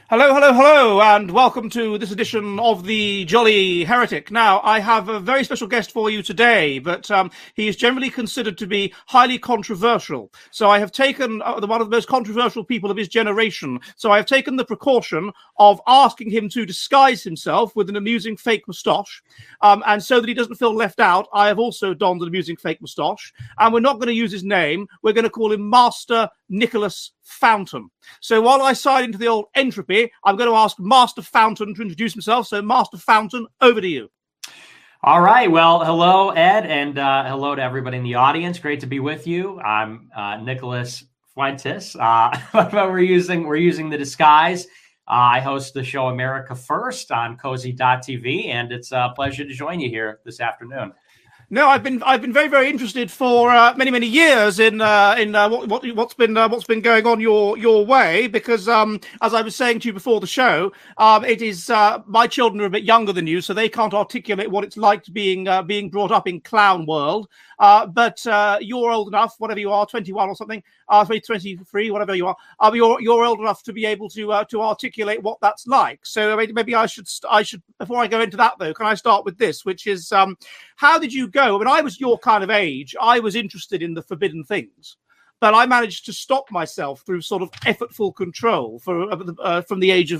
Hello, hello, hello, and welcome to this edition of the Jolly Heretic. Now, I have a very special guest for you today, but he is generally considered to be highly controversial. So I have taken one of the most controversial people of his generation. So I have taken the precaution of asking him to disguise himself with an amusing fake moustache. And so that he doesn't feel left out, I have also donned an amusing fake moustache. And we're not going to use his name. We're going to call him Master Nicholas Fountain. So while I sign into the old entropy, I'm going to ask Master Fountain to introduce himself. So Master Fountain, over to you. All right. Well, hello, Ed, and hello to everybody in the audience. Great to be with you. I'm Nicholas Fuentes. But we're using the disguise. I host the show America First on Cozy.tv, and it's a pleasure to join you here this afternoon. No, I've been very, very interested for many years in what's been going on your way, because as I was saying to you before the show, it is my children are a bit younger than you, so they can't articulate what it's like to being brought up in clown world. But you're old enough, whatever you are, 21 or something, 23, whatever you are. You're old enough to be able to articulate what that's like. So maybe I should before I go into that though, can I start with this, which is how did you go? When I was your kind of age, I was interested in the forbidden things, but I managed to stop myself through sort of effortful control from the age of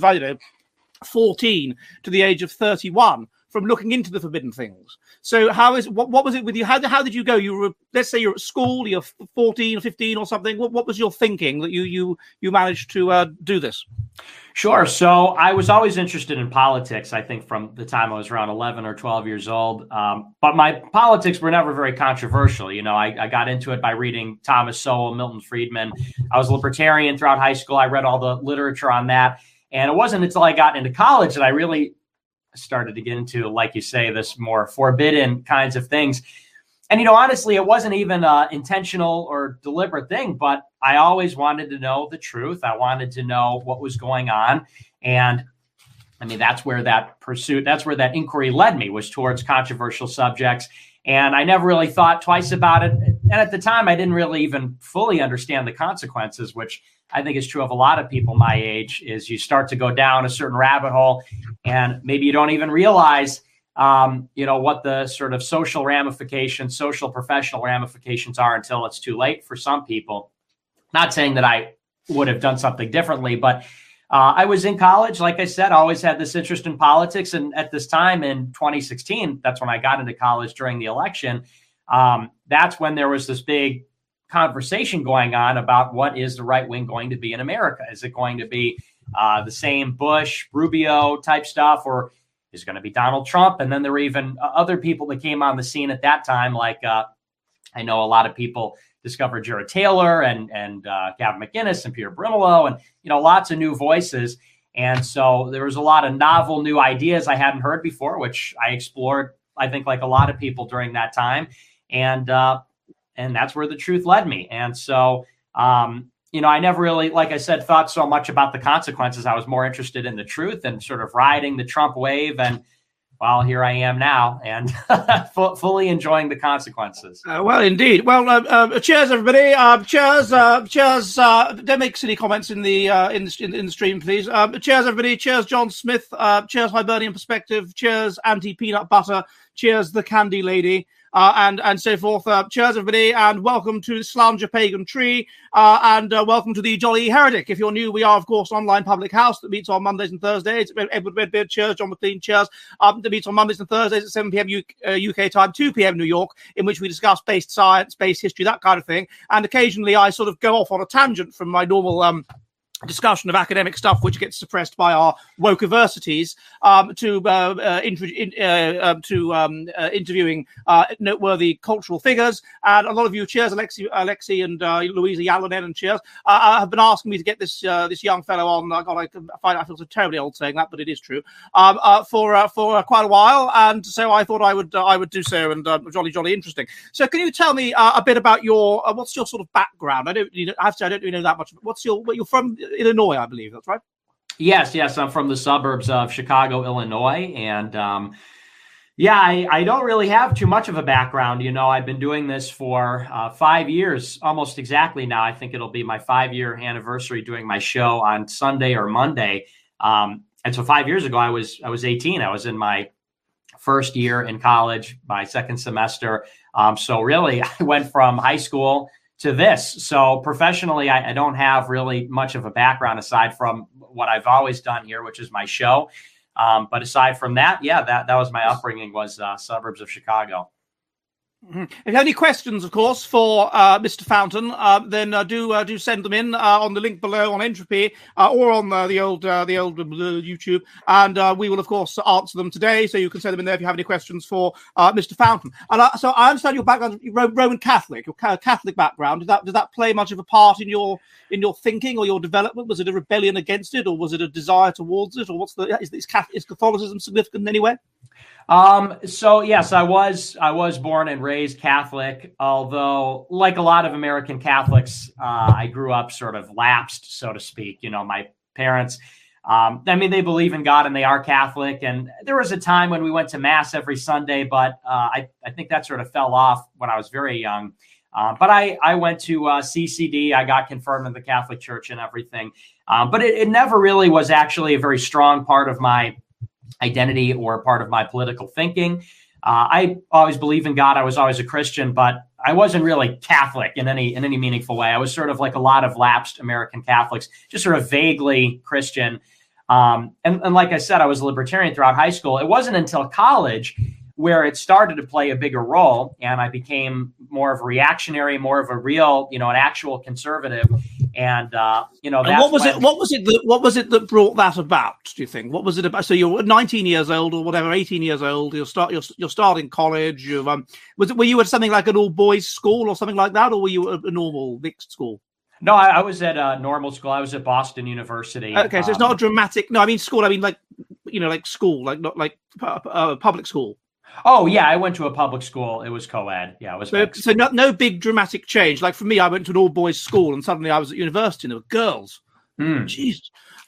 14 to the age of 31. From looking into the forbidden things. So what was it with you? How did you go? You were, let's say you're at school, you're 14 or 15 or something. What was your thinking that you managed to do this? Sure. So I was always interested in politics, I think, from the time I was around 11 or 12 years old. But my politics were never very controversial. You know, I got into it by reading Thomas Sowell, Milton Friedman. I was a libertarian throughout high school. I read all the literature on that. And it wasn't until I got into college that I really started to get into, like you say, this more forbidden kinds of things. And, you know, honestly, it wasn't even an intentional or deliberate thing, but I always wanted to know the truth. I wanted to know what was going on. And I mean, that's where that inquiry led me, was towards controversial subjects. And I never really thought twice about it. And at the time, I didn't really even fully understand the consequences, which I think is true of a lot of people my age, is you start to go down a certain rabbit hole and maybe you don't even realize, what the sort of social professional ramifications are until it's too late for some people. Not saying that I would have done something differently, but I was in college. Like I said, I always had this interest in politics. And at this time in 2016, that's when I got into college during the election. That's when there was this big conversation going on about what is the right wing going to be in America. Is it going to be the same Bush, Rubio type stuff, or is it going to be Donald Trump? And then there were even other people that came on the scene at that time, like I know a lot of people discovered Jared Taylor and Gavin McInnes and Peter Brimelow, and lots of new voices. And so there was a lot of novel new ideas I hadn't heard before, which I explored, I think, like a lot of people during that time. And that's where the truth led me. And so, I never really, like I said, thought so much about the consequences. I was more interested in the truth and sort of riding the Trump wave. And well, here I am now, and fully enjoying the consequences. Well, indeed. Well, cheers, everybody. Cheers. Don't make silly comments in the stream, please. Cheers, everybody. Cheers, John Smith. Cheers, Hibernian Perspective. Cheers, anti-peanut butter. Cheers, the Candy Lady. And so forth. Cheers, everybody, and welcome to Slanger Pagan Tree, and welcome to the Jolly Heretic. If you're new, we are, of course, an online public house that meets on Mondays and Thursdays. Edward Redbeard, cheers. John McLean, cheers. That meets on Mondays and Thursdays at 7 p.m. UK time, 2 p.m. New York, in which we discuss based science, based history, that kind of thing. And occasionally I sort of go off on a tangent from my normal discussion of academic stuff, which gets suppressed by our woke-aversities, interviewing noteworthy cultural figures. And a lot of you, cheers, Alexi and Louisa Yalonen, and cheers, have been asking me to get this young fellow on. I feel so terribly old saying that, but it is true. For quite a while, and so I thought I would do so, and jolly interesting. So, can you tell me a bit about your what's your sort of background? I don't really know that much. Where you're from? Illinois, I believe. That's right. Yes. I'm from the suburbs of Chicago, Illinois. And I don't really have too much of a background. I've been doing this for 5 years, almost exactly now. I think it'll be my 5-year anniversary doing my show on Sunday or Monday. And so 5 years ago, I was 18. I was in my first year in college, my second semester. So really, I went from high school to this. So professionally, I don't have really much of a background aside from what I've always done here, which is my show. But aside from that, yeah, that was my upbringing, was suburbs of Chicago. Mm-hmm. If you have any questions, of course, for Mr. Fountain, then do send them in on the link below on Entropy or on the old YouTube, and we will, of course, answer them today. So you can send them in there if you have any questions for Mr. Fountain. And so I understand your background, Roman Catholic, your Catholic background. Does that play much of a part in your thinking or your development? Was it a rebellion against it, or was it a desire towards it, or is Catholicism significant in any way? So yes, I was born and raised Catholic, although like a lot of American Catholics, I grew up sort of lapsed, so to speak. My parents, they believe in God and they are Catholic. And there was a time when we went to mass every Sunday, but, I think that sort of fell off when I was very young. But I went to CCD. I got confirmed in the Catholic Church and everything. But it never really was actually a very strong part of my identity or part of my political thinking. I always believed in God. I was always a Christian, but I wasn't really Catholic in any meaningful way. I was sort of like a lot of lapsed American Catholics, just sort of vaguely Christian. And like I said, I was a libertarian throughout high school. It wasn't until college where it started to play a bigger role, and I became more of a reactionary, more of a real, an actual conservative. And what was it that brought that about? Do you think? What was it about? So you're 19 years old or whatever, 18 years old. You're starting college. Were you at something like an all boys school or something like that, or were you at a normal mixed school? No, I was at a normal school. I was at Boston University. Okay, so it's not a dramatic. No, I mean school. I mean like school, like not like public school. Oh yeah, I went to a public school. It was co-ed. Yeah, it was. So no big dramatic change. Like for me, I went to an all boys school, and suddenly I was at university, and there were girls. Jeez.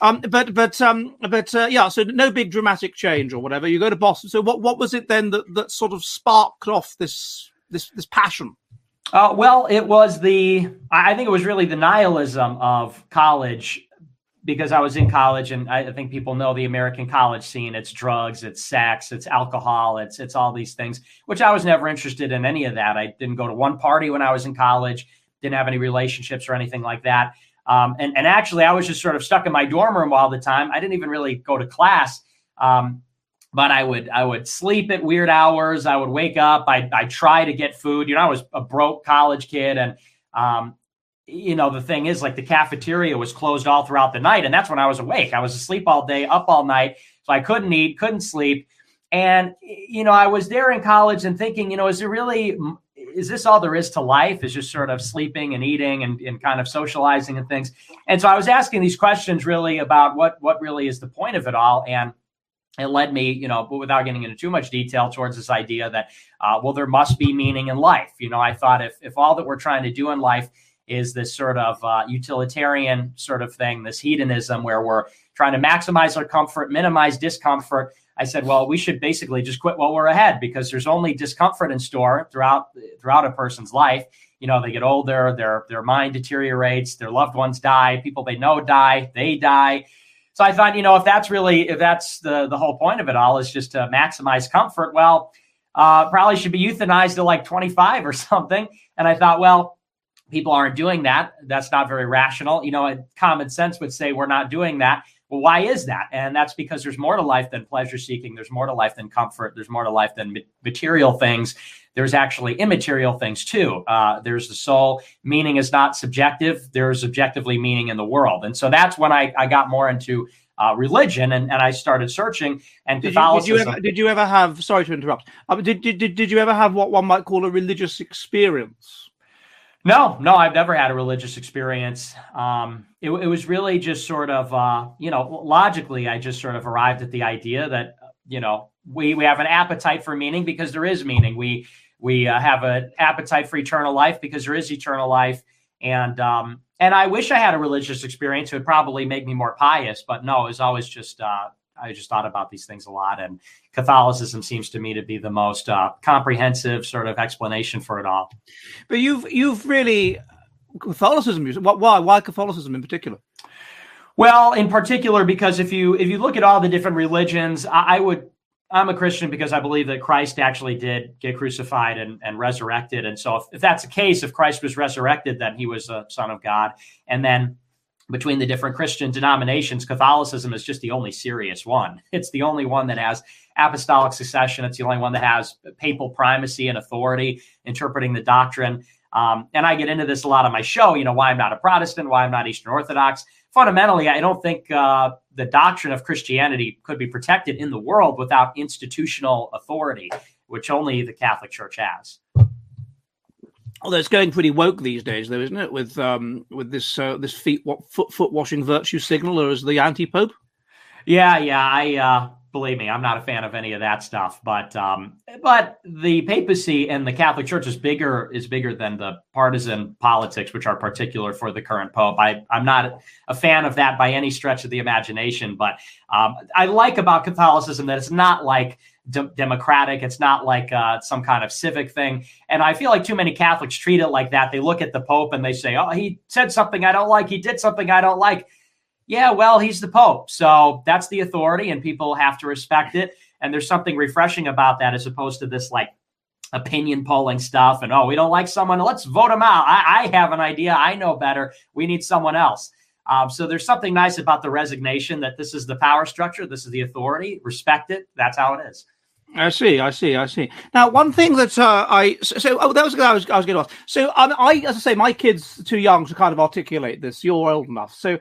Yeah. So no big dramatic change or whatever. You go to Boston. So what was it then that sort of sparked off this passion? Well, it was I think it was really the nihilism of college. Because I was in college, and I think people know the American college scene. It's drugs, it's sex, it's alcohol, it's all these things, which I was never interested in any of that. I didn't go to one party when I was in college, didn't have any relationships or anything like that. And actually, I was just sort of stuck in my dorm room all the time. I didn't even really go to class, but I would sleep at weird hours. I would wake up. I'd try to get food. I was a broke college kid, and the thing is, like, the cafeteria was closed all throughout the night. And that's when I was awake. I was asleep all day, up all night. So I couldn't eat, couldn't sleep. And, I was there in college and thinking, is this all there is to life? Is just sort of sleeping and eating and kind of socializing and things. And so I was asking these questions really about what really is the point of it all. And it led me, but without getting into too much detail, towards this idea that, there must be meaning in life. I thought if all that we're trying to do in life is this sort of utilitarian sort of thing, this hedonism where we're trying to maximize our comfort, minimize discomfort. I said, well, we should basically just quit while we're ahead, because there's only discomfort in store throughout a person's life. They get older, their mind deteriorates, their loved ones die, people they know die, they die. So I thought, if that's the whole point of it all is just to maximize comfort, well, probably should be euthanized at like 25 or something. And I thought, well, people aren't doing that. That's not very rational. Common sense would say we're not doing that. Well, why is that? And that's because there's more to life than pleasure seeking. There's more to life than comfort. There's more to life than material things. There's actually immaterial things too. There's the soul. Meaning is not subjective. There's objectively meaning in the world. And so that's when I got more into religion, and I started searching. And Catholicism. Did you ever have? Sorry to interrupt. Did you ever have what one might call a religious experience? No, I've never had a religious experience. It was really just sort of, logically, I just sort of arrived at the idea that, we have an appetite for meaning because there is meaning. We have an appetite for eternal life because there is eternal life. And I wish I had a religious experience. It would probably make me more pious, but no, it was always just, I just thought about these things a lot. And Catholicism seems to me to be the most comprehensive sort of explanation for it all. But you've really, Catholicism, why Catholicism in particular? Well, in particular, because if you look at all the different religions, I'm a Christian because I believe that Christ actually did get crucified and resurrected. And so if that's the case, if Christ was resurrected, then he was a son of God. And then between the different Christian denominations, Catholicism is just the only serious one. It's the only one that has apostolic succession. It's the only one that has papal primacy and authority interpreting the doctrine. And I get into this a lot on my show, why I'm not a Protestant, why I'm not Eastern Orthodox. Fundamentally, I don't think the doctrine of Christianity could be protected in the world without institutional authority, which only the Catholic Church has. Although it's going pretty woke these days, though, isn't it? With this foot washing virtue signaler as the anti-pope. Yeah. I believe me, I'm not a fan of any of that stuff. But the papacy and the Catholic Church is bigger than the partisan politics, which are particular for the current pope. I'm not a fan of that by any stretch of the imagination. But I like about Catholicism that it's not like democratic. It's not like some kind of civic thing. And I feel like too many Catholics treat it like that. They look at the Pope and they say, oh, he said something I don't like. He did something I don't like. Yeah, well, he's the Pope. So that's the authority and people have to respect it. And there's something refreshing about that as opposed to this like opinion polling stuff. And, we don't like someone. Let's vote him out. I have an idea. I know better. We need someone else. So there's something nice about the resignation that this is the power structure. This is the authority. Respect it. That's how it is. I see. Now, one thing that that was I was going to ask. So, as I say, my kids are too young to kind of articulate this. You're old enough. So,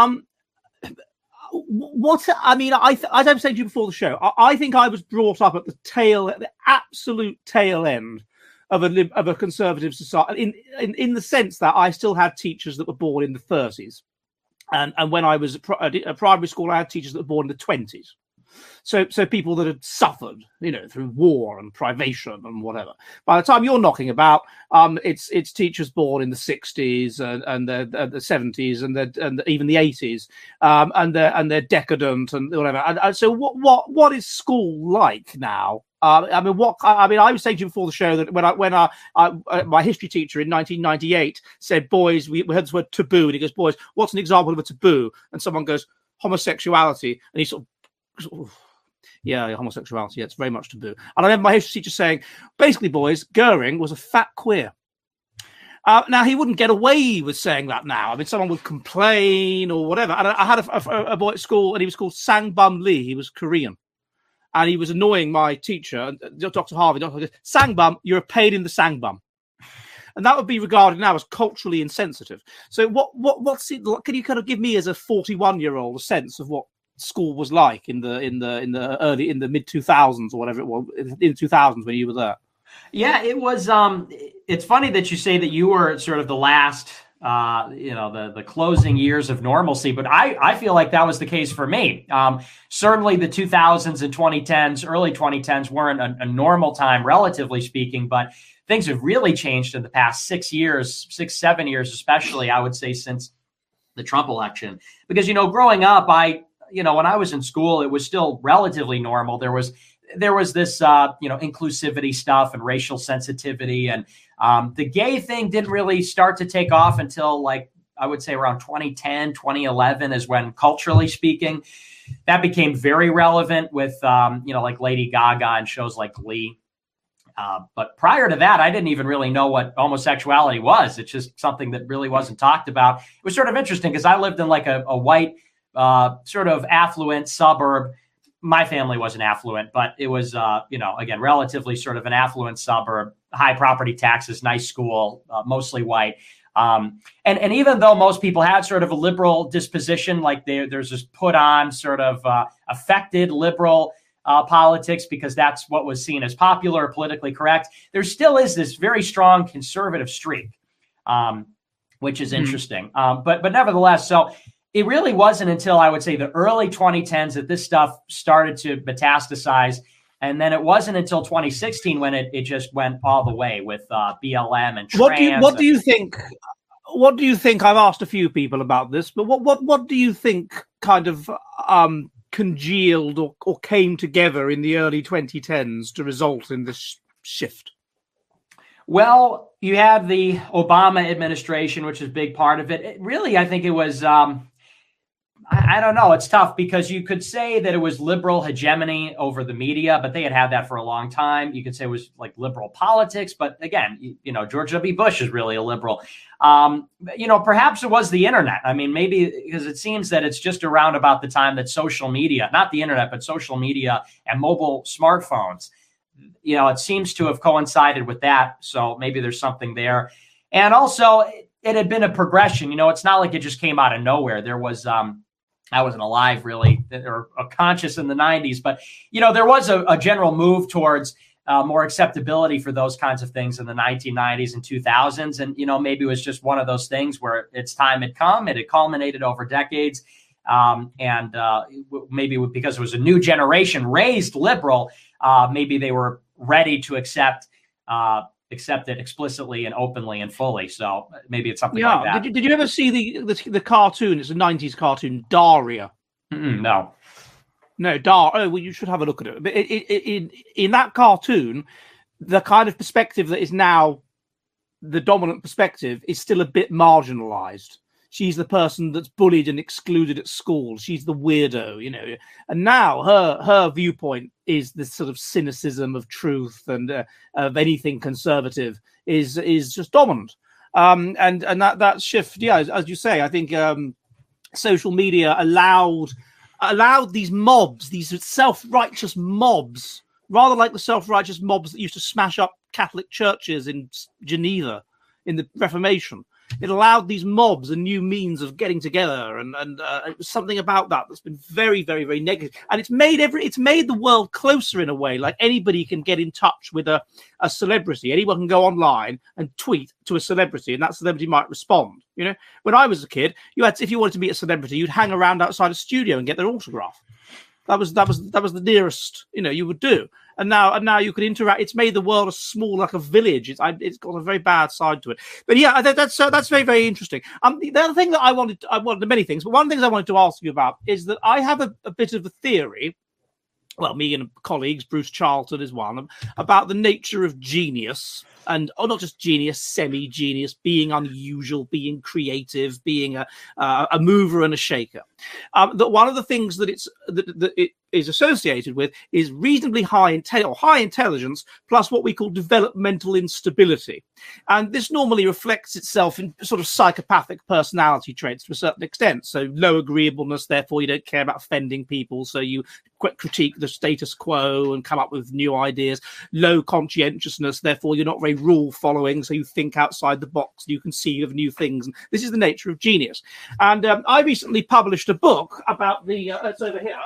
what I mean, as I was saying to you before the show, I think I was brought up at the absolute tail end of a conservative society, in the sense that I still had teachers that were born in the 30s, and when I was at primary school, I had teachers that were born in the 20s. So people that had suffered, through war and privation and whatever. By the time you're knocking about, it's teachers born in the 60s and the 70s and even the 80s, and they're decadent and whatever. And so what is school like now? I was saying to you before the show that when my history teacher in 1998 said, "Boys, we heard this word taboo," and he goes, "Boys, what's an example of a taboo?" And someone goes, "Homosexuality," and he sort of, yeah, homosexuality, it's very much taboo. And I remember my history teacher saying, basically, boys, Goering was a fat queer. Now, he wouldn't get away with saying that now. I mean, someone would complain or whatever. And I had a boy at school, and he was called Sangbum Lee. He was Korean. And he was annoying my teacher, Dr. Harvey. Dr. goes, "Sangbum, you're a pain in the sangbum." And that would be regarded now as culturally insensitive. So what's it? Can you kind of give me, as a 41-year-old, a sense of what school was like in the mid 2000s or whatever it was, in the 2000s when you were there? Yeah, it was. It's funny that you say that you were sort of the last, the closing years of normalcy, but I feel like that was the case for me. Certainly the 2000s and 2010s, early 2010s weren't a normal time, relatively speaking, but things have really changed in the past 7 years, especially, I would say, since the Trump election. Because, growing up, when I was in school, it was still relatively normal. There was this, inclusivity stuff and racial sensitivity. And the gay thing didn't really start to take off until, like, I would say around 2010, 2011 is when, culturally speaking, that became very relevant with, like Lady Gaga and shows like Glee. But prior to that, I didn't even really know what homosexuality was. It's just something that really wasn't talked about. It was sort of interesting because I lived in like a white, sort of affluent suburb. My family wasn't affluent, but it was, again, relatively sort of an affluent suburb, high property taxes, nice school, mostly white. And even though most people had sort of a liberal disposition, like there's this put on sort of affected liberal politics because that's what was seen as popular or politically correct, there still is this very strong conservative streak, which is interesting. But nevertheless, so it really wasn't until, I would say, the early 2010s that this stuff started to metastasize. And then it wasn't until 2016 when it just went all the way with BLM and trans. What do you think? What do you think? I've asked a few people about this, but what do you think kind of congealed or came together in the early 2010s to result in this shift? Well, you have the Obama administration, which is a big part of it. Really, I think it was, I don't know. It's tough because you could say that it was liberal hegemony over the media, but they had that for a long time. You could say it was like liberal politics, but again, George W. Bush is really a liberal. Perhaps it was the internet. I mean, maybe because it seems that it's just around about the time that social media, not the internet, but social media and mobile smartphones, it seems to have coincided with that. So maybe there's something there. And also it had been a progression. It's not like it just came out of nowhere. There was, I wasn't alive really or conscious in the 90s, but, there was a general move towards more acceptability for those kinds of things in the 1990s and 2000s. And, maybe it was just one of those things where its time had come, it had culminated over decades. Maybe because it was a new generation raised liberal, maybe they were ready to accept it explicitly and openly and fully. So maybe it's something like that. Did you ever see the cartoon? It's a 90s cartoon, Daria. No. No, well, you should have a look at it. But in that cartoon, the kind of perspective that is now the dominant perspective is still a bit marginalized. She's the person that's bullied and excluded at school. She's the weirdo, And now her viewpoint is this sort of cynicism of truth and of anything conservative is just dominant. And that shift, as you say, I think social media allowed these mobs, these self-righteous mobs, rather like the self-righteous mobs that used to smash up Catholic churches in Geneva in the Reformation. It allowed these mobs a new means of getting together, and it was something about that's been very, very, very negative. And it's made the world closer in a way. Like anybody can get in touch with a celebrity. Anyone can go online and tweet to a celebrity, and that celebrity might respond. When I was a kid, if you wanted to meet a celebrity, you'd hang around outside a studio and get their autograph. That was the nearest you would do. And now you can interact. It's made the world like a village. It's got a very bad side to it. But yeah, that's very, very interesting. The other thing that I wanted many things, but one of the things I wanted to ask you about is that I have a bit of a theory. Well, me and colleagues, Bruce Charlton is one, about the nature of genius. And not just genius, semi-genius, being unusual, being creative, being a mover and a shaker. That one of the things that it is associated with is reasonably high intelligence plus what we call developmental instability. And this normally reflects itself in sort of psychopathic personality traits to a certain extent. So low agreeableness, therefore you don't care about offending people, so you critique the status quo and come up with new ideas. Low conscientiousness, therefore you're not very rule following, so you think outside the box, you conceive of new things. And this is the nature of genius. And I recently published a book about it's over here,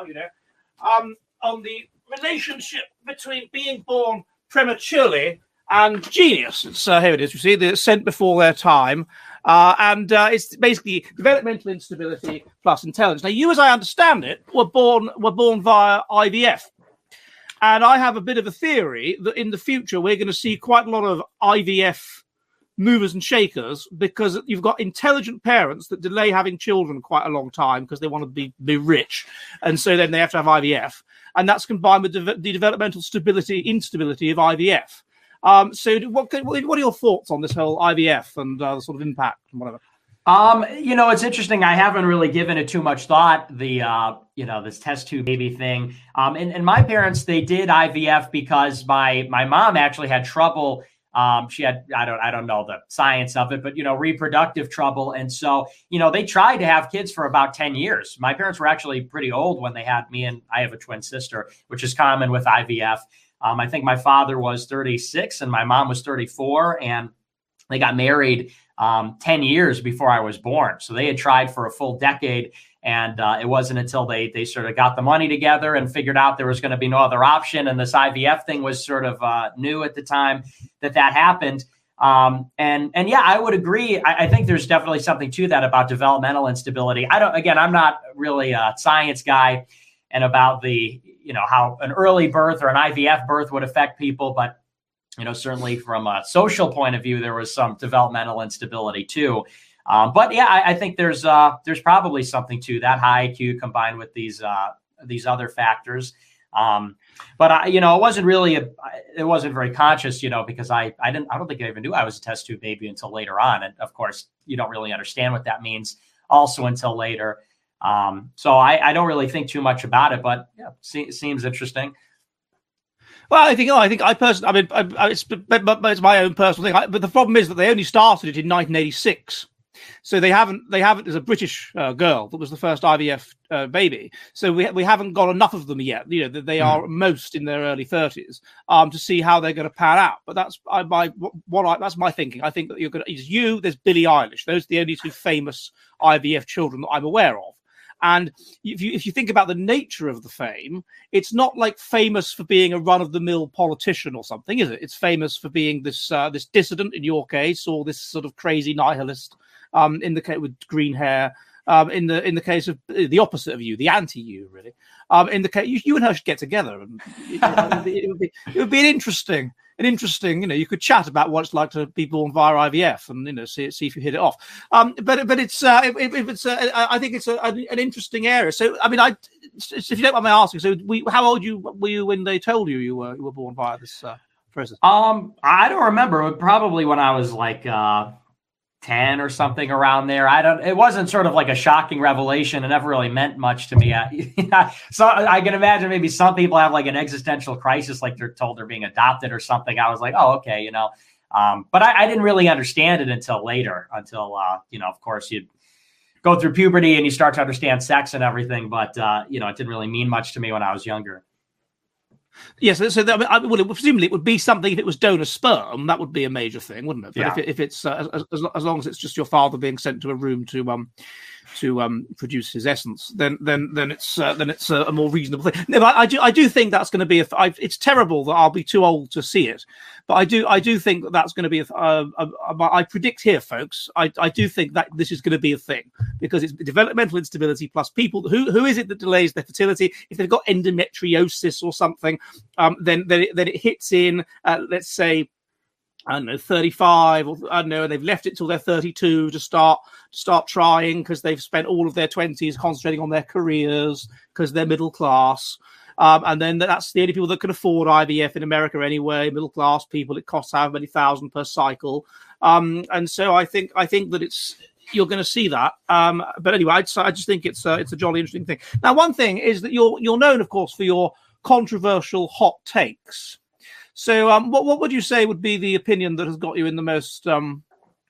on the relationship between being born prematurely and genius. It's here it is. You see, they're sent before their time, and it's basically developmental instability plus intelligence. Now, you, as I understand it, were born via IVF. And I have a bit of a theory that in the future, we're going to see quite a lot of IVF movers and shakers because you've got intelligent parents that delay having children quite a long time because they want to be rich. And so then they have to have IVF. And that's combined with the developmental instability of IVF. So what are your thoughts on this whole IVF and the sort of impact and whatever? It's interesting. I haven't really given it too much thought, this test tube baby thing. And my parents, they did IVF because my mom actually had trouble. She had, I don't know the science of it, but, reproductive trouble. And so, they tried to have kids for about 10 years. My parents were actually pretty old when they had me, and I have a twin sister, which is common with IVF. I think my father was 36 and my mom was 34, and they got married 10 years before I was born. So they had tried for a full decade. And it wasn't until they sort of got the money together and figured out there was going to be no other option. And this IVF thing was sort of new at the time that happened. And yeah, I would agree. I think there's definitely something to that about developmental instability. I'm not really a science guy and about how an early birth or an IVF birth would affect people. But, certainly from a social point of view, there was some developmental instability too. But yeah, I think there's probably something to that high IQ combined with these other factors. But it wasn't very conscious, because I don't think I even knew I was a test tube baby until later on. And of course, you don't really understand what that means also until later. So I don't really think too much about it, but yeah, seems interesting. Well, I personally, it's my own personal thing. But the problem is that they only started it in 1986. So they haven't. There's a British girl that was the first IVF baby. So we haven't got enough of them yet. You know, they are most in their early 30s to see how they're going to pan out. But that's that's my thinking. I think that there's Billie Eilish. Those are the only two famous IVF children that I'm aware of. And if you think about the nature of the fame, it's not like famous for being a run-of-the-mill politician or something, is it? It's famous for being this dissident in your case, or this sort of crazy nihilist in the case with green hair. In the case of the opposite of you, the anti-you, really. In the case, you and her should get together, and it would be an interesting. You could chat about what it's like to be born via IVF, and see if you hit it off. But it's I think it's an interesting area. So I mean, if you don't mind me asking, so how old were you when they told you you were born via this process? I don't remember. Probably when I was like 10 or something around there. It wasn't sort of like a shocking revelation. It never really meant much to me. So I can imagine maybe some people have like an existential crisis, like they're told they're being adopted or something. I was like, oh, okay, but I didn't really understand it until later, until of course you go through puberty and you start to understand sex and everything. But, it didn't really mean much to me when I was younger. Yes, presumably it would be something if it was donor sperm. That would be a major thing, wouldn't it? But if it's as long as it's just your father being sent to a room to produce his essence, then it's a more reasonable thing. No, but I do think that's going to be it's terrible that I'll be too old to see it, but I do think that's going to be I predict here, folks. I do think that this is going to be a thing because it's developmental instability plus people who is it that delays their fertility? If they've got endometriosis or something, then it hits in. Let's say, I don't know, 35, or I don't know, and they've left it till they're 32 to start trying because they've spent all of their 20s concentrating on their careers because they're middle class. And then that's the only people that can afford IVF in America anyway, middle class people. It costs how many thousand per cycle. And so I think that you're going to see that. But anyway, I just think it's a jolly interesting thing. Now, one thing is that you're known, of course, for your controversial hot takes. So what would you say would be the opinion that has got you in the most stum?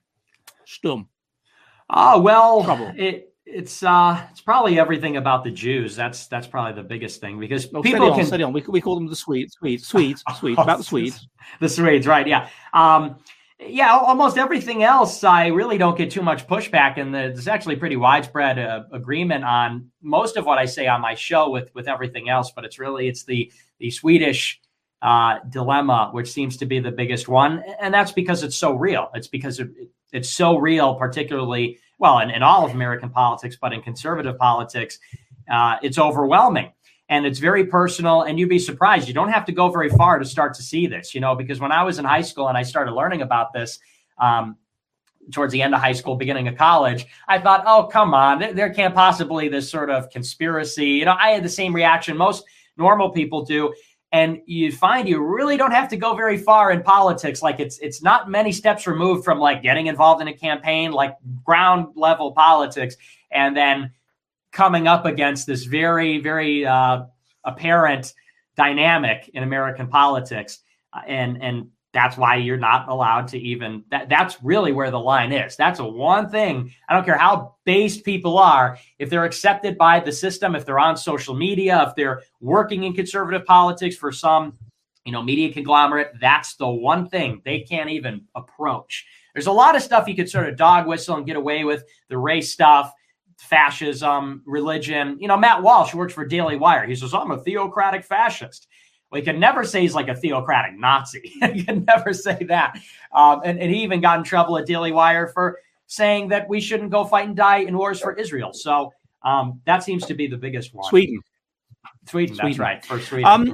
Trouble. It's probably everything about the Jews. That's probably the biggest thing because people can steady on. We call them the Swedes about the Swedes. The Swedes, right? Yeah. Almost everything else, I really don't get too much pushback, and there's actually pretty widespread agreement on most of what I say on my show with everything else. But it's the Swedish dilemma, which seems to be the biggest one, and that's because it's so real. It's because it's so real, particularly in all of American politics, but in conservative politics, it's overwhelming. And it's very personal, and you'd be surprised. You don't have to go very far to start to see this, because when I was in high school and I started learning about this towards the end of high school, beginning of college, I thought, oh, come on, there can't possibly this sort of conspiracy. I had the same reaction most normal people do. And you find you really don't have to go very far in politics. Like it's not many steps removed from like getting involved in a campaign, like ground level politics, and then coming up against this very, very apparent dynamic in American politics. And that's why you're not allowed to even, that's really where the line is. That's a one thing. I don't care how based people are. If they're accepted by the system, if they're on social media, if they're working in conservative politics for some, media conglomerate, that's the one thing they can't even approach. There's a lot of stuff you could sort of dog whistle and get away with, the race stuff, fascism, religion. Matt Walsh, who works for Daily Wire, he says, I'm a theocratic fascist. Well, he could never say he's like a theocratic Nazi. He could never say that. And he even got in trouble at Daily Wire for saying that we shouldn't go fight and die in wars for Israel. So that seems to be the biggest one. Sweden. That's right. For Sweden.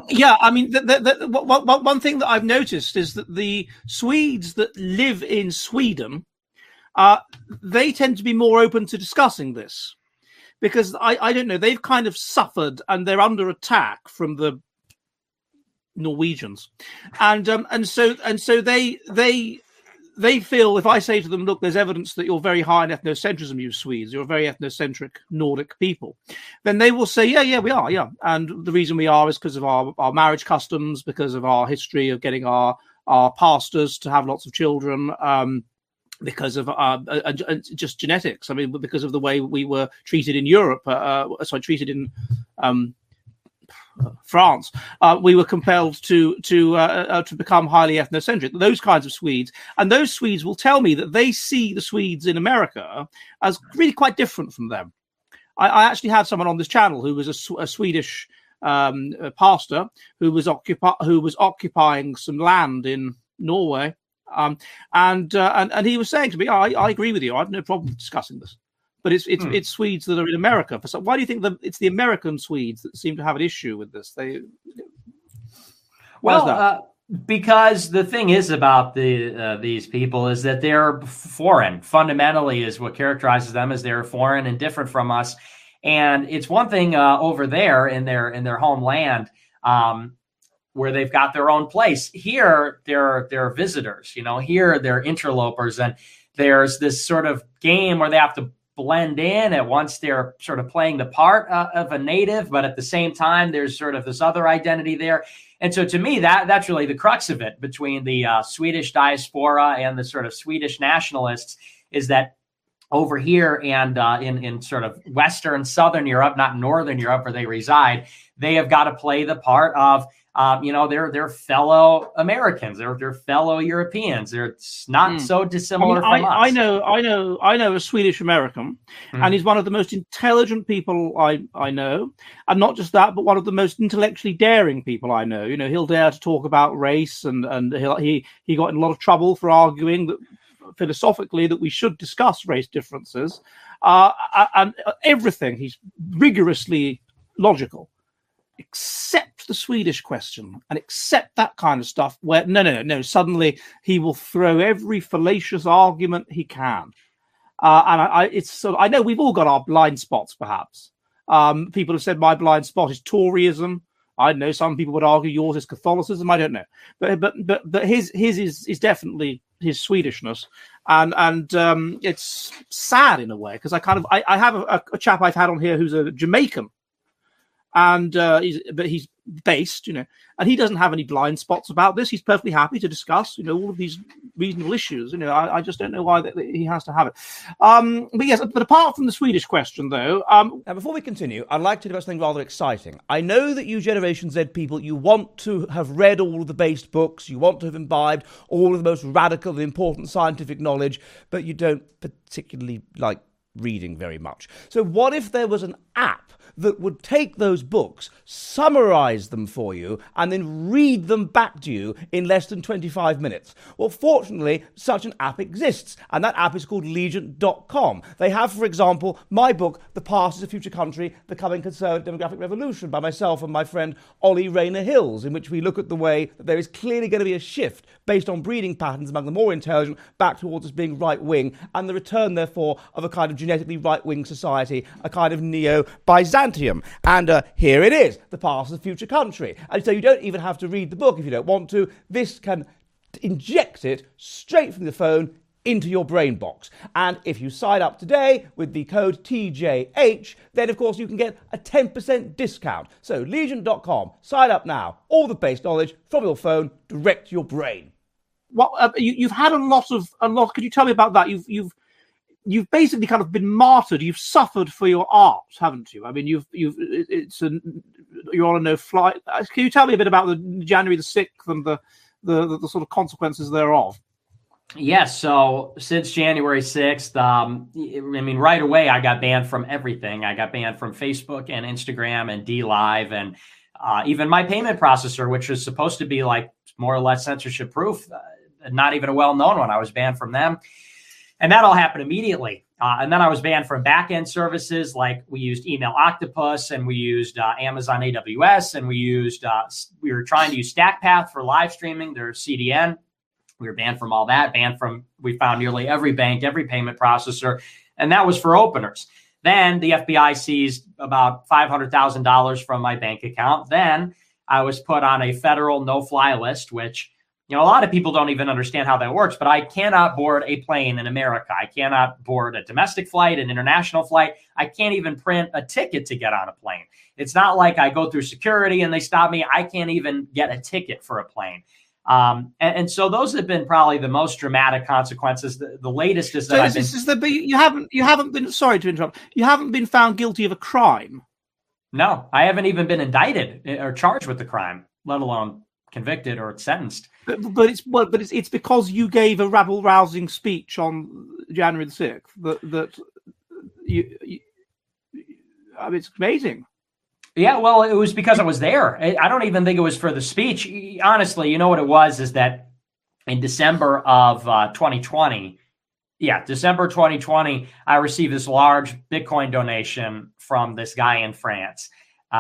One thing that I've noticed is that the Swedes that live in Sweden, they tend to be more open to discussing this because I don't know, they've kind of suffered and they're under attack from the Norwegians, and so they they feel if I say to them, look, there's evidence that you're very high in ethnocentrism, you Swedes, you're a very ethnocentric Nordic people, then they will say, yeah, we are, yeah. And the reason we are is because of our marriage customs, because of our history of getting our pastors to have lots of children, because of just genetics. I mean, because of the way we were treated in Europe, treated in France, we were compelled to become highly ethnocentric. Those kinds of Swedes, and those Swedes will tell me that they see the Swedes in America as really quite different from them. I actually had someone on this channel who was a Swedish pastor who was occupying some land in Norway, and he was saying to me, I agree with you. I have no problem discussing this. But it's Swedes that are in America. So why do you think it's the American Swedes that seem to have an issue with this? Because the thing is about these people is that they're foreign. Fundamentally, is what characterizes them as they're foreign and different from us. And it's one thing over there in their homeland, where they've got their own place. Here, they're visitors. Here they're interlopers, and there's this sort of game where they have to blend in at once. They're sort of playing the part of a native, but at the same time, there's sort of this other identity there. And so to me, that's really the crux of it between the Swedish diaspora and the sort of Swedish nationalists, is that over here and in sort of Western, Southern Europe, not Northern Europe where they reside, they have got to play the part of, they're fellow Americans, they're fellow Europeans. They're not so dissimilar from us. I know a Swedish American, and he's one of the most intelligent people I know, and not just that, but one of the most intellectually daring people I know. He'll dare to talk about race, and he got in a lot of trouble for arguing that philosophically that we should discuss race differences, and everything. He's rigorously logical, except the Swedish question, and except that kind of stuff where no, suddenly he will throw every fallacious argument he can. I know we've all got our blind spots, perhaps. People have said my blind spot is Toryism. I don't know. Some people would argue yours is Catholicism. I don't know, but his is definitely his Swedishness, and it's sad in a way, because I have a chap I've had on here who's a Jamaican, and he's based, and he doesn't have any blind spots about this. He's perfectly happy to discuss, all of these reasonable issues. I just don't know why he has to have it. But apart from the Swedish question, though, now before we continue, I'd like to do something rather exciting. I know that you Generation Z people, you want to have read all of the based books, you want to have imbibed all of the most radical and important scientific knowledge, but you don't particularly like reading very much. So what if there was an app that would take those books, summarize them for you, and then read them back to you in less than 25 minutes? Well, fortunately, such an app exists, and that app is called Legion.com. They have, for example, my book, The Past is a Future Country, The Coming Conservative Demographic Revolution, by myself and my friend Ollie Rayner Hills, in which we look at the way that there is clearly going to be a shift based on breeding patterns among the more intelligent back towards us being right-wing, and the return, therefore, of a kind of genetically right-wing society, a kind of neo-Byzantium. And here it is, The Past of the Future Country. And so you don't even have to read the book if you don't want to. This can inject it straight from the phone into your brain box. And if you sign up today with the code TJH, then of course you can get a 10% discount. So Legion.com, sign up now. All the base knowledge from your phone direct to your brain. Well, you've had a lot. Could you tell me about that? You've basically kind of been martyred. You've suffered for your art, haven't you? I mean, you're on a no-fly. Can you tell me a bit about the January the 6th and the sort of consequences thereof? Yes. So since January 6th, right away I got banned from everything. I got banned from Facebook and Instagram and DLive, and even my payment processor, which was supposed to be like more or less censorship proof, not even a well-known one. I was banned from them. And that all happened immediately. And then I was banned from back-end services, like we used Email Octopus, and we used Amazon AWS, and we were trying to use StackPath for live streaming, their CDN. We were banned from all that, we found nearly every bank, every payment processor, and that was for openers. Then the FBI seized about $500,000 from my bank account. Then I was put on a federal no-fly list, which You know, a lot of people don't even understand how that works, but I cannot board a plane in America. I cannot board a domestic flight, an international flight. I can't even print a ticket to get on a plane. It's not like I go through security and they stop me. I can't even get a ticket for a plane. And so those have been probably the most dramatic consequences. The latest is that you haven't been, sorry to interrupt, you haven't been found guilty of a crime. No, I haven't even been indicted or charged with the crime, let alone convicted or sentenced. But it's because you gave a rabble-rousing speech on January the 6th that you I mean, it's amazing. Yeah, well, it was because I was there. I don't even think it was for the speech. Honestly, you know what it was is that in December of 2020, December 2020, I received this large Bitcoin donation from this guy in France.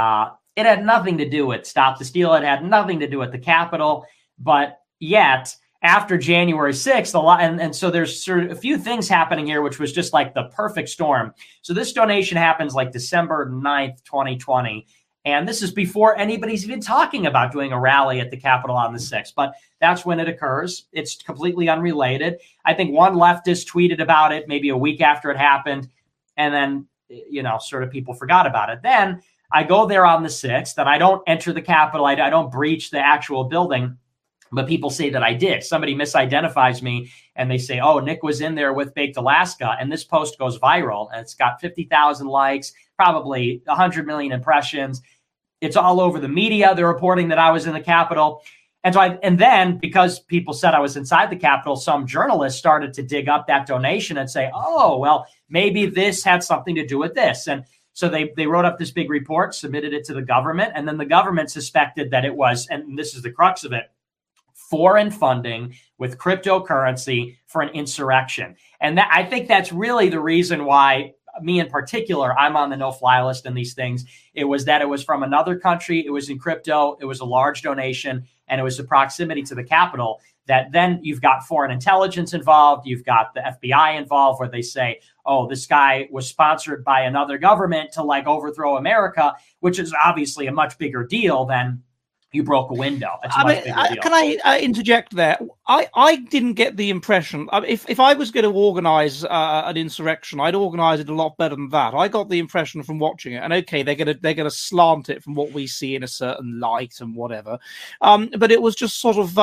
It had nothing to do with Stop the Steal. It had nothing to do with the Capitol. But yet, after January 6th, and so there's sort of a few things happening here, which was just like the perfect storm. So this donation happens like December 9th, 2020. And this is before anybody's even talking about doing a rally at the Capitol on the 6th. But that's when it occurs. It's completely unrelated. I think one leftist tweeted about it maybe a week after it happened. And then, you know, sort of people forgot about it. Then I go there on the 6th and I don't enter the Capitol. I don't breach the actual building. But people say that I did. Somebody misidentifies me and they say, oh, Nick was in there with Baked Alaska. And this post goes viral. And it's got 50,000 likes, probably 100 million impressions. It's all over the media. They're reporting that I was in the Capitol. And then because people said I was inside the Capitol, some journalists started to dig up that donation and say, oh, well, maybe this had something to do with this. And so they wrote up this big report, submitted it to the government. And then the government suspected that it was, and this is the crux of it, foreign funding with cryptocurrency for an insurrection. And I think that's really the reason why me in particular, I'm on the no-fly list in these things. It was that it was from another country. It was in crypto. It was a large donation. And it was the proximity to the Capitol that then you've got foreign intelligence involved. You've got the FBI involved where they say, oh, this guy was sponsored by another government to like overthrow America, which is obviously a much bigger deal than you broke a window. It's a much bigger deal. Can I interject there? I didn't get the impression. If I was going to organize an insurrection, I'd organize it a lot better than that. I got the impression from watching it, and okay, they're gonna slant it from what we see in a certain light and whatever. But it was just sort of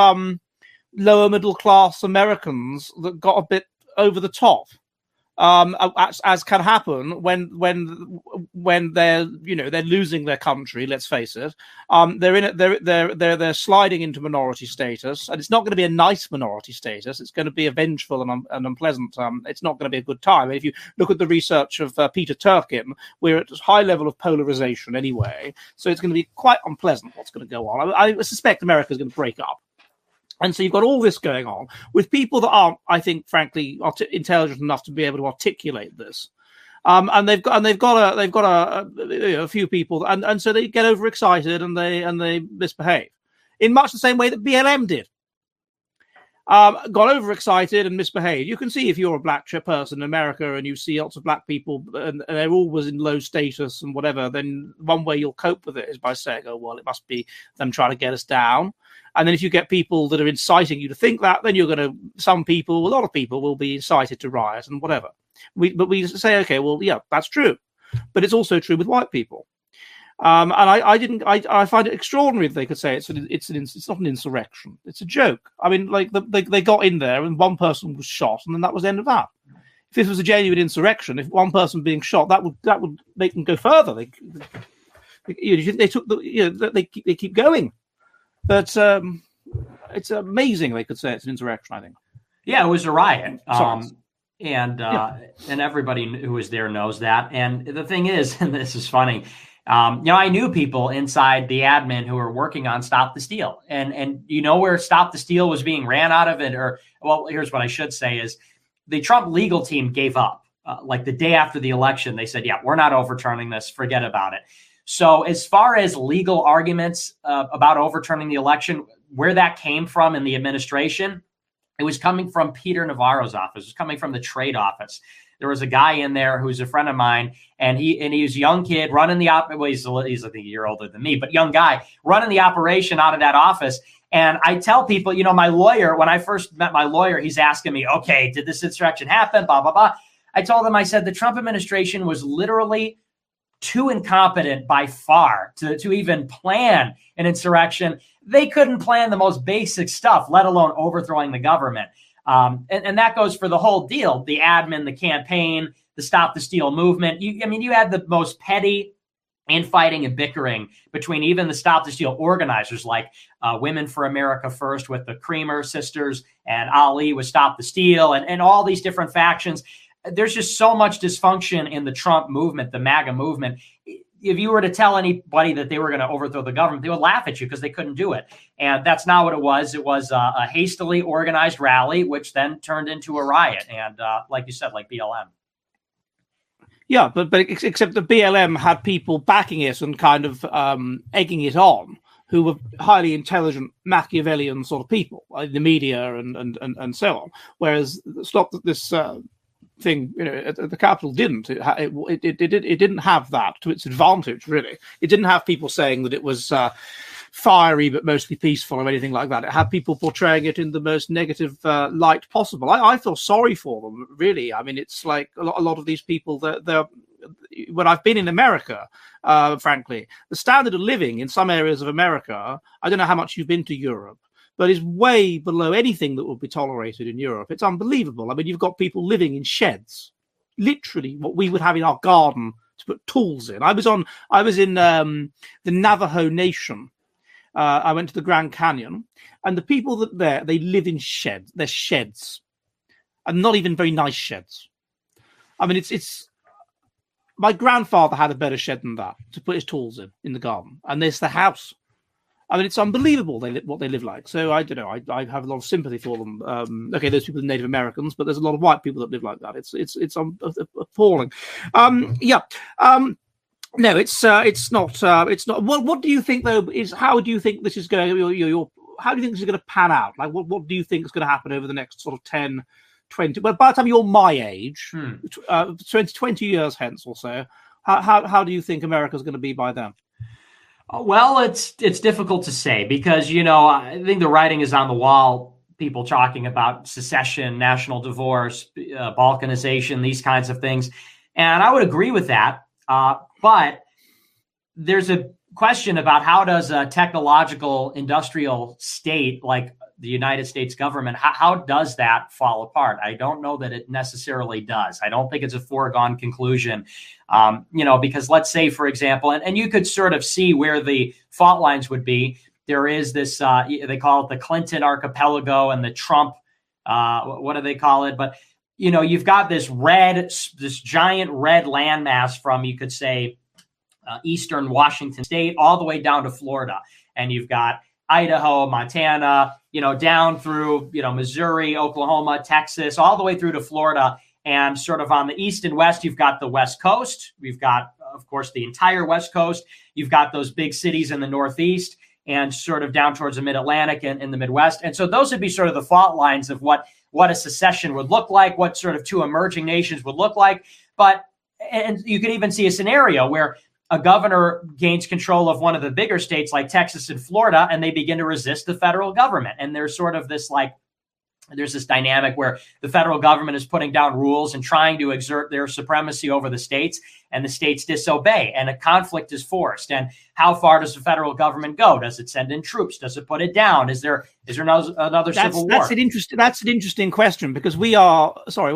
lower middle class Americans that got a bit over the top. As can happen when they're they're losing their country. Let's face it, they're sliding into minority status, and it's not going to be a nice minority status. It's going to be a vengeful and unpleasant. It's not going to be a good time. If you look at the research of Peter Turkin, we're at a high level of polarization anyway, so it's going to be quite unpleasant what's going to go on. I suspect America is going to break up. And so you've got all this going on with people that aren't, I think, frankly, intelligent enough to be able to articulate this. And they've got a few people, and so they get overexcited and they misbehave in much the same way that BLM did. Got overexcited and misbehaved. You can see if you're a black person in America and you see lots of black people and they're always in low status and whatever, then one way you'll cope with it is by saying, oh, well, it must be them trying to get us down. And then if you get people that are inciting you to think that, then you're going to, a lot of people will be incited to riot and whatever. But we say, okay, well, yeah, that's true. But it's also true with white people. And I find it extraordinary that they could say it's not an insurrection. It's a joke. I mean, like they got in there and one person was shot, and then that was the end of that. If this was a genuine insurrection, if one person being shot, that would make them go further. They keep going. But it's amazing they could say it's an insurrection, I think. Yeah, it was a riot. And everybody who was there knows that. And the thing is, and this is funny, I knew people inside the admin who were working on Stop the Steal. And you know where Stop the Steal was being ran out of it? Here's what I should say is the Trump legal team gave up. Like the day after the election, they said, yeah, we're not overturning this. Forget about it. So as far as legal arguments about overturning the election, where that came from in the administration, it was coming from Peter Navarro's office. It was coming from the trade office. there was a guy in there who's a friend of mine, and he was a young kid running the he's I think a year older than me, but young guy running the operation out of that office. And I tell people, my lawyer, when I first met my lawyer, he's asking me, okay, did this insurrection happen? Blah, blah, blah. I told him, I said, the Trump administration was literally too incompetent by far to even plan an insurrection. They couldn't plan the most basic stuff, let alone overthrowing the government. And that goes for the whole deal, the admin, the campaign, the Stop the Steal movement. You had the most petty infighting and bickering between even the Stop the Steal organizers, like Women for America First with the Creamer sisters and Ali with Stop the Steal and all these different factions. There's just so much dysfunction in the Trump movement, the MAGA movement. If you were to tell anybody that they were going to overthrow the government, they would laugh at you because they couldn't do it. And that's not what it was. It was a hastily organized rally, which then turned into a riot. And like you said, like BLM. Yeah, but except the BLM had people backing it and kind of egging it on, who were highly intelligent Machiavellian sort of people, like the media and so on. Whereas Stop This thing, at the Capitol didn't. It didn't have that to its advantage, really. It didn't have people saying that it was fiery but mostly peaceful or anything like that. It had people portraying it in the most negative light possible. I feel sorry for them, really. I mean, it's like a lot of these people, when I've been in America, frankly, the standard of living in some areas of America, I don't know how much you've been to Europe, but is way below anything that would be tolerated in Europe. It's unbelievable. I mean, you've got people living in sheds, literally what we would have in our garden to put tools in. I was in the Navajo Nation. I went to the Grand Canyon, and the people they live in sheds. They're sheds, and not even very nice sheds. I mean, it's. My grandfather had a better shed than that to put his tools in the garden, and there's the house. I mean, it's unbelievable what they live like. So I don't know. I have a lot of sympathy for them. Okay, those people are Native Americans, but there's a lot of white people that live like that. It's appalling. No, it's not. What do you think though? How do you think this is going? How do you think this is going to pan out? Like, what do you think is going to happen over the next sort of 10, 20? Well, by the time you're my age, 20 years hence or so, how do you think America's going to be by then? Well, it's difficult to say because, I think the writing is on the wall, people talking about secession, national divorce, balkanization, these kinds of things. And I would agree with that. But there's a question about how does a technological industrial state like the United States government, how does that fall apart? I don't know that it necessarily does. I don't think it's a foregone conclusion, because let's say, for example, and you could sort of see where the fault lines would be. There is this, they call it the Clinton archipelago and the Trump, what do they call it? But, you've got this giant red landmass from, you could say, eastern Washington state all the way down to Florida. And you've got Idaho, Montana, down through, Missouri, Oklahoma, Texas, all the way through to Florida. And sort of on the east and west, you've got the West Coast. We've got, of course, the entire West Coast. You've got those big cities in the Northeast and sort of down towards the Mid-Atlantic and in the Midwest. And so those would be sort of the fault lines of what a secession would look like, what sort of two emerging nations would look like. And you could even see a scenario where a governor gains control of one of the bigger states like Texas and Florida, and they begin to resist the federal government. And there's sort of this there's this dynamic where the federal government is putting down rules and trying to exert their supremacy over the states, and the states disobey, and a conflict is forced. And how far does the federal government go? Does it send in troops? Does it put it down? Is there another civil war? That's an interesting question, because we are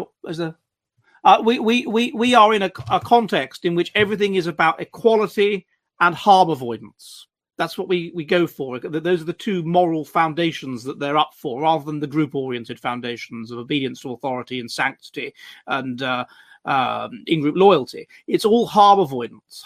we are in a context in which everything is about equality and harm avoidance. That's what we go for. Those are the two moral foundations that they're up for, rather than the group-oriented foundations of obedience to authority and sanctity and in-group loyalty. It's all harm avoidance.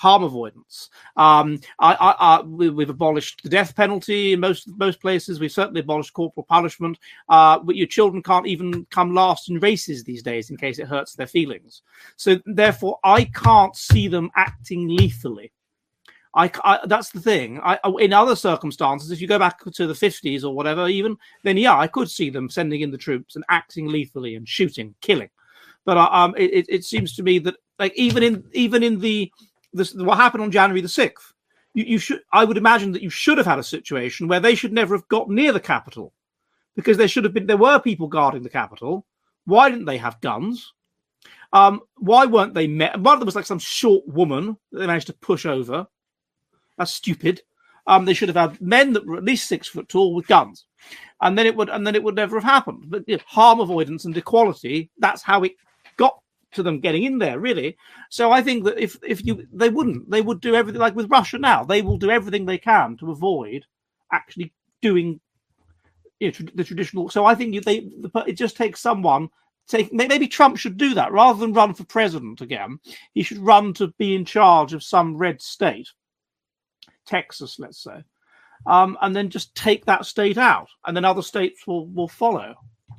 We've abolished the death penalty in most places. We've certainly abolished corporal punishment. But your children can't even come last in races these days in case it hurts their feelings. So therefore, I can't see them acting lethally. That's the thing. In other circumstances, if you go back to the 50s or whatever, even then, I could see them sending in the troops and acting lethally and shooting, killing. But it seems to me that like even in what happened on January the 6th, I would imagine that you should have had a situation where they should never have got near the Capitol, because there were people guarding the Capitol. Why didn't they have guns? Why weren't they met? One of them was like some short woman that they managed to push over. That's stupid. They should have had men that were at least 6 foot tall with guns, and then it would never have happened. But harm avoidance and equality, that's how it got to them getting in there, really. So I think that they would do everything, like with Russia now. They will do everything they can to avoid actually doing the traditional. So I think it just takes someone. Maybe Trump should do that rather than run for president again. He should run to be in charge of some red state, Texas, let's say, and then just take that state out, and then other states will follow.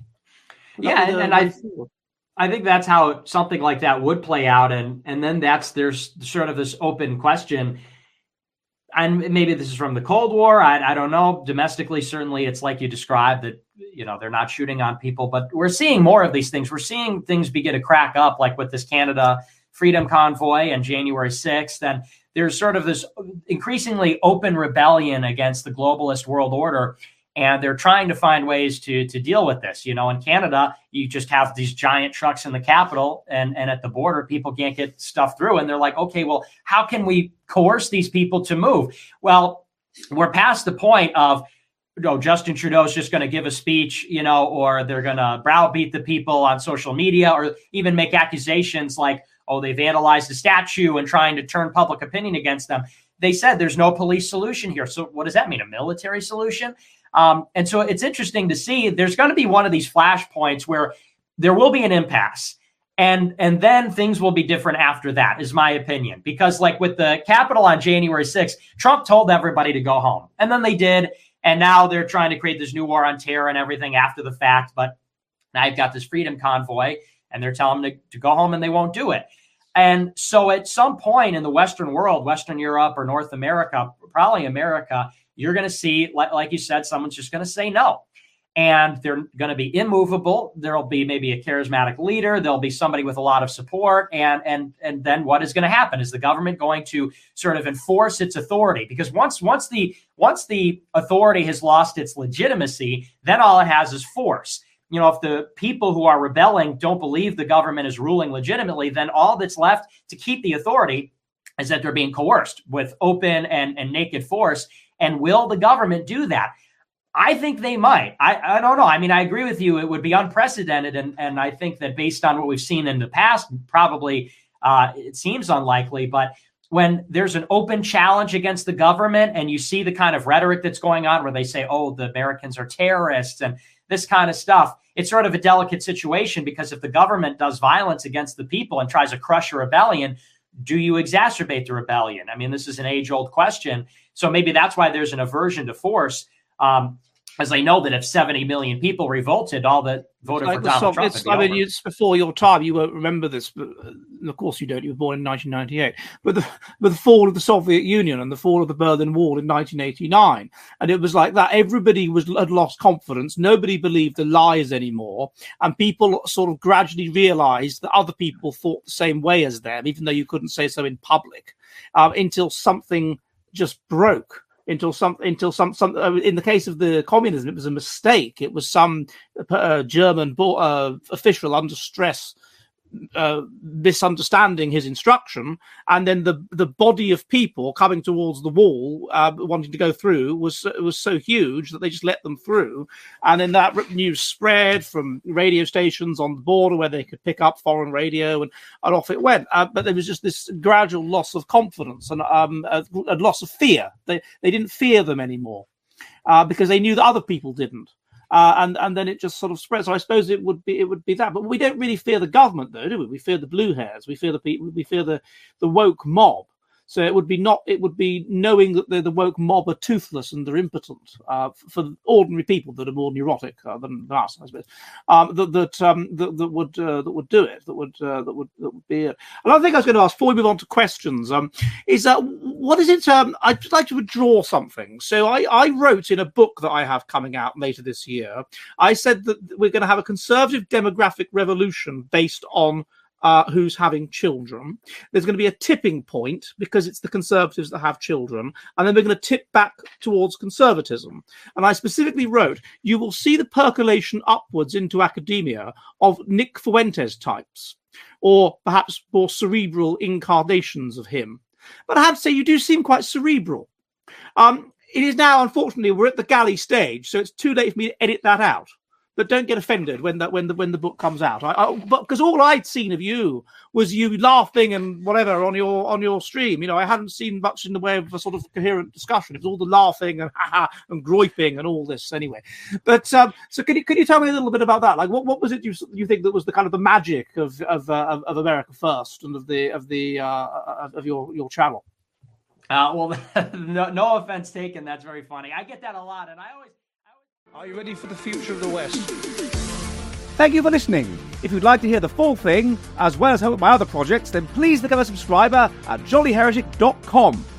I think that's how something like that would play out, and then there's sort of this open question. And maybe this is from the Cold War. I don't know. Domestically, certainly, it's like you described that, they're not shooting on people. But we're seeing more of these things. We're seeing things begin to crack up, like with this Canada Freedom Convoy and January 6th. And there's sort of this increasingly open rebellion against the globalist world order. And they're trying to find ways to deal with this. In Canada, you just have these giant trucks in the capital, and at the border, people can't get stuff through. And they're like, okay, well, how can we coerce these people to move? Well, we're past the point of, Justin Trudeau's just going to give a speech, or they're going to browbeat the people on social media, or even make accusations like, oh, they vandalized a statue and trying to turn public opinion against them. They said there's no police solution here. So what does that mean? A military solution? And so it's interesting to see. There's going to be one of these flashpoints where there will be an impasse, and then things will be different after that, is my opinion. Because like with the Capitol on January 6th, Trump told everybody to go home, and then they did. And now they're trying to create this new war on terror and everything after the fact. But now you've got this Freedom Convoy, and they're telling them to go home, and they won't do it. And so at some point in the Western world, Western Europe or North America, probably America, you're going to see, like you said, someone's just going to say no. And they're going to be immovable. There'll be maybe a charismatic leader. There'll be somebody with a lot of support. And then what is going to happen? Is the government going to sort of enforce its authority? Because once the authority has lost its legitimacy, then all it has is force. If the people who are rebelling don't believe the government is ruling legitimately, then all that's left to keep the authority is that they're being coerced with open and naked force. And will the government do that? I think they might. I don't know. I mean, I agree with you. It would be unprecedented. And I think that based on what we've seen in the past, probably it seems unlikely. But when there's an open challenge against the government and you see the kind of rhetoric that's going on where they say, oh, the Americans are terrorists and this kind of stuff, it's sort of a delicate situation, because if the government does violence against the people and tries to crush a rebellion, do you exacerbate the rebellion? I mean, this is an age-old question. So maybe that's why there's an aversion to force, as I know that if 70 million people revolted, all that voted for Donald Trump. It's before your time. You won't remember this, but of course you don't. You were born in 1998. But the fall of the Soviet Union and the fall of the Berlin Wall in 1989, and it was like that. Everybody had lost confidence. Nobody believed the lies anymore, and people sort of gradually realized that other people thought the same way as them, even though you couldn't say so in public, until something just broke. Until some in the case of the communism, it was a mistake. It was some German official under stress misunderstanding his instruction, and then the body of people coming towards the wall wanting to go through was so huge that they just let them through, and then that news spread from radio stations on the border where they could pick up foreign radio, and off it went. But there was just this gradual loss of confidence and a loss of fear. They didn't fear them anymore because they knew that other people didn't. And then it just sort of spread. So I suppose it would be that. But we don't really fear the government, though, do we? We fear the blue hairs. We fear the people. We fear the woke mob. So it would be knowing that the woke mob are toothless and they're impotent for ordinary people that are more neurotic than us, I suppose. That would do it. That would be it. Another thing I was going to ask before we move on to questions is what is it? I'd just like to withdraw something. So I wrote in a book that I have coming out later this year. I said that we're going to have a conservative demographic revolution based on who's having children. There's going to be a tipping point because it's the Conservatives that have children, and then we're going to tip back towards conservatism. And I specifically wrote, you will see the percolation upwards into academia of Nick Fuentes types, or perhaps more cerebral incarnations of him. But I have to say, you do seem quite cerebral. It is now, unfortunately, we're at the galley stage, so it's too late for me to edit that out. But don't get offended when the book comes out. But because all I'd seen of you was you laughing and whatever on your stream. You know, I hadn't seen much in the way of a sort of coherent discussion. It was all the laughing and and groiping and all this anyway. But so can you tell me a little bit about that? Like what was it you think that was the kind of the magic of America First and of your channel? Well, no offense taken. That's very funny. I get that a lot, and I always. Are you ready for the future of the West? Thank you for listening. If you'd like to hear the full thing, as well as help my other projects, then please become a subscriber at jollyheretic.com.